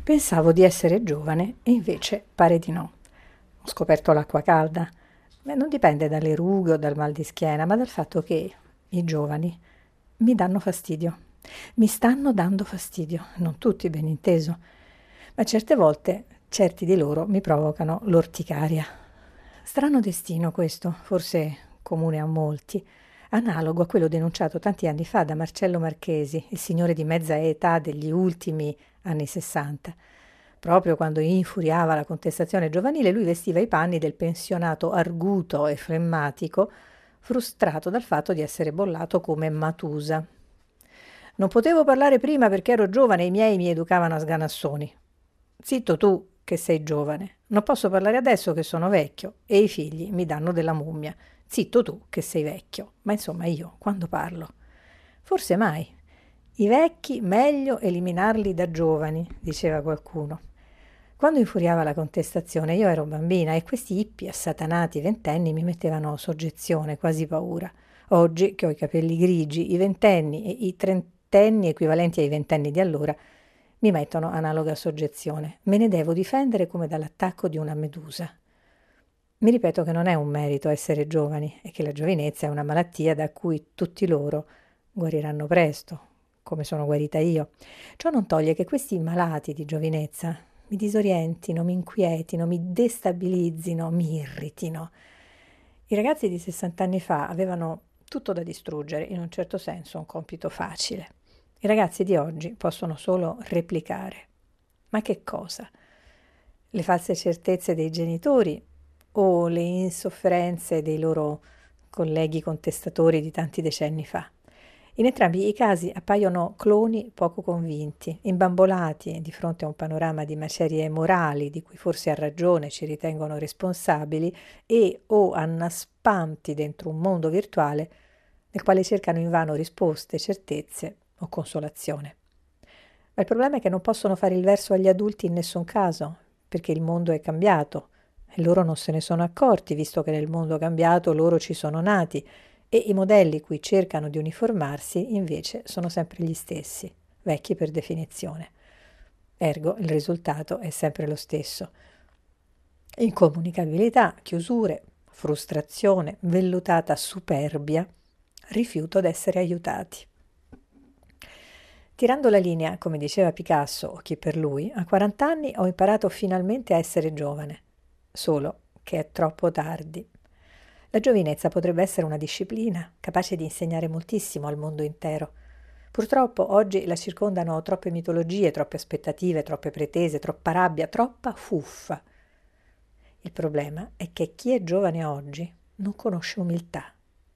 Pensavo di essere giovane e invece pare di no. Ho scoperto l'acqua calda. Non dipende dalle rughe o dal mal di schiena, ma dal fatto che i giovani mi danno fastidio. Mi stanno dando fastidio, non tutti, ben inteso, ma certe volte certi di loro mi provocano l'orticaria. Strano destino questo, forse comune a molti, analogo a quello denunciato tanti anni fa da Marcello Marchesi, il signore di mezza età degli ultimi anni 60. Proprio quando infuriava la contestazione giovanile, lui vestiva i panni del pensionato arguto e flemmatico, frustrato dal fatto di essere bollato come Matusa. Non potevo parlare prima perché ero giovane e i miei mi educavano a sganassoni. Zitto tu che sei giovane, non posso parlare adesso che sono vecchio e i figli mi danno della mummia. Zitto tu che sei vecchio, ma insomma io quando parlo? Forse mai. I vecchi meglio eliminarli da giovani, diceva qualcuno. Quando infuriava la contestazione io ero bambina e questi hippie assatanati ventenni mi mettevano soggezione, quasi paura. Oggi che ho i capelli grigi, i ventenni e i trentenni equivalenti ai ventenni di allora mi mettono analoga soggezione. Me ne devo difendere come dall'attacco di una medusa. Mi ripeto che non è un merito essere giovani e che la giovinezza è una malattia da cui tutti loro guariranno presto, come sono guarita io. Ciò non toglie che questi malati di giovinezza mi disorientino, mi inquietino, mi destabilizzino, mi irritino. I ragazzi di 60 anni fa avevano tutto da distruggere, in un certo senso un compito facile. I ragazzi di oggi possono solo replicare. Ma che cosa? Le false certezze dei genitori o le insofferenze dei loro colleghi contestatori di tanti decenni fa? In entrambi i casi appaiono cloni poco convinti, imbambolati di fronte a un panorama di macerie morali di cui forse a ragione ci ritengono responsabili e o annaspanti dentro un mondo virtuale nel quale cercano invano risposte, certezze o consolazione. Ma il problema è che non possono fare il verso agli adulti in nessun caso, perché il mondo è cambiato e loro non se ne sono accorti, visto che nel mondo cambiato loro ci sono nati, e i modelli cui cercano di uniformarsi invece sono sempre gli stessi, vecchi per definizione. Ergo il risultato è sempre lo stesso. Incomunicabilità, chiusure, frustrazione, vellutata superbia, rifiuto d'essere aiutati. Tirando la linea, come diceva Picasso o chi per lui, a 40 anni ho imparato finalmente a essere giovane, solo che è troppo tardi. La giovinezza potrebbe essere una disciplina, capace di insegnare moltissimo al mondo intero. Purtroppo oggi la circondano troppe mitologie, troppe aspettative, troppe pretese, troppa rabbia, troppa fuffa. Il problema è che chi è giovane oggi non conosce umiltà.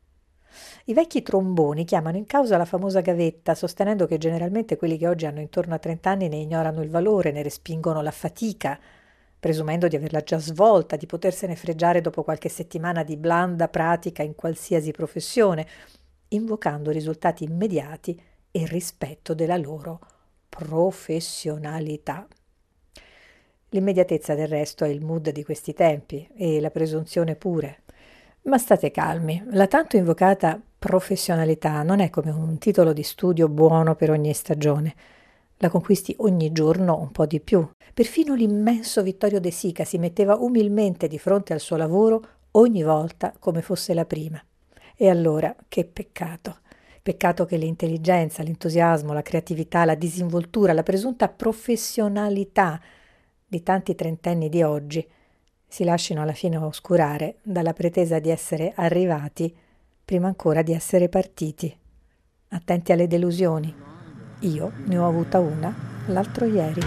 I vecchi tromboni chiamano in causa la famosa gavetta, sostenendo che generalmente quelli che oggi hanno intorno a 30 anni ne ignorano il valore, ne respingono la fatica, presumendo di averla già svolta, di potersene fregiare dopo qualche settimana di blanda pratica in qualsiasi professione, invocando risultati immediati e il rispetto della loro professionalità. L'immediatezza del resto è il mood di questi tempi e la presunzione pure. Ma state calmi, la tanto invocata professionalità non è come un titolo di studio buono per ogni stagione. La conquisti ogni giorno un po' di più. Perfino l'immenso Vittorio De Sica si metteva umilmente di fronte al suo lavoro ogni volta come fosse la prima. E allora, che peccato! Peccato che l'intelligenza, l'entusiasmo, la creatività, la disinvoltura, la presunta professionalità di tanti trentenni di oggi si lasciano alla fine oscurare dalla pretesa di essere arrivati prima ancora di essere partiti. Attenti alle delusioni. Io ne ho avuta una l'altro ieri.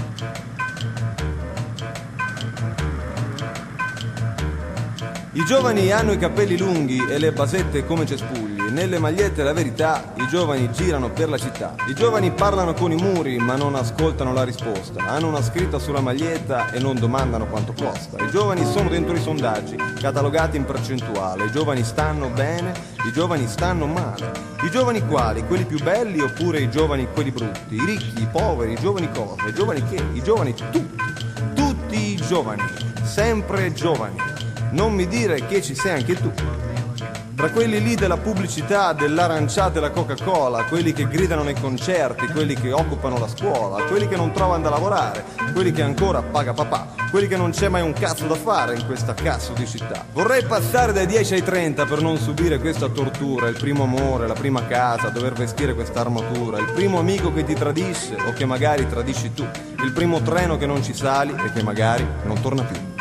I giovani hanno i capelli lunghi e le basette come cespugli. Nelle magliette la verità, i giovani girano per la città. I giovani parlano con i muri ma non ascoltano la risposta. Hanno una scritta sulla maglietta e non domandano quanto costa. I giovani sono dentro i sondaggi, catalogati in percentuale. I giovani stanno bene, i giovani stanno male. I giovani quali? Quelli più belli oppure i giovani quelli brutti? I ricchi, i poveri, i giovani cosa? I giovani che? I giovani tutti i giovani, sempre giovani. Non mi dire che ci sei anche tu. Tra quelli lì della pubblicità, dell'aranciata e la Coca-Cola, quelli che gridano nei concerti, quelli che occupano la scuola, quelli che non trovano da lavorare, quelli che ancora paga papà, quelli che non c'è mai un cazzo da fare in questa cazzo di città. Vorrei passare dai 10 ai 30 per non subire questa tortura, il primo amore, la prima casa, dover vestire questa armatura, il primo amico che ti tradisce o che magari tradisci tu, il primo treno che non ci sali e che magari non torna più.